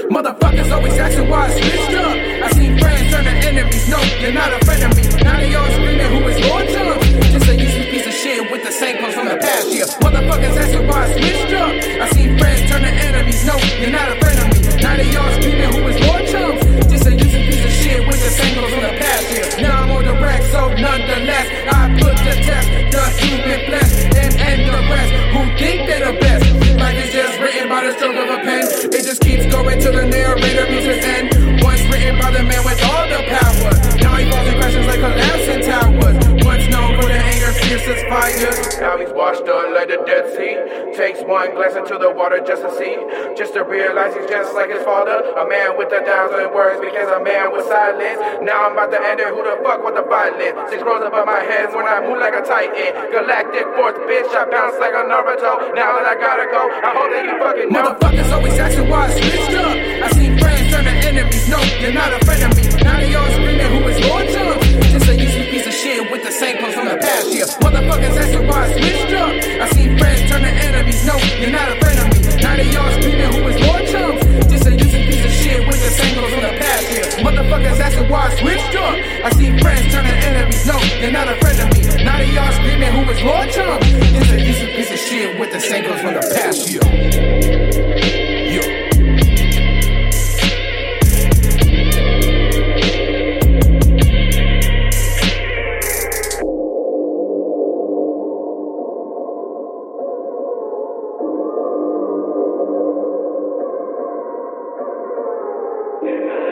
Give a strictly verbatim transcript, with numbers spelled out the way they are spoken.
Motherfuckers always asking why I switched up. I seen friends turn to enemies. No, you're not a friend of me. Now they all screaming who is Lord Chum. Just a useless piece of shit with the same clothes from the past year. Motherfuckers asking why I switched up. I seen friends turn to enemies. No, you're not a friend of me. Now they all screaming who is Lord Chum. Just a useless piece of shit with the same clothes from the past year. Now I'm on the rack, so nonetheless I put to test the human flesh and end the rest who think they're the best. Life is just written by the stroke of a pen. It just keeps going till the narrator reaches end. Once written by the man with all the power. Now he falls in crashes like collapsing towers. Once known for the anger, fierce as fire. Now he's washed up like the Dead Sea. Takes one glance into the water just to see. Just to realize he's just like his father. A man with a thousand words because a man with silence. Now I'm about to end it. Who the fuck with the violence? Six rows above my head when I move like a titan. Galactic force, bitch, I bounce like a Naruto. Now that I gotta go, I hope that you fucking know. Motherfuckers always asking why I switched up. I seen friends turn to enemies. No, you're not a friend of me. Now they all screaming who is Lord Chum. Just a useless piece of shit with the same clothes from the past year. Motherfuckers asking why I switched up. I seen friends turn to enemies. No, you're not a friend of me. Now they all screaming who is Lord Chum. Just a useless piece of shit with the same clothes from the past year. Motherfuckers asking why I switched up. I seen friends turn to enemies. No, you're not a friend of me. Now they all screaming who is Lord Chum. Just a useless piece of shit with the same clothes from the past year. Yeah. Yeah.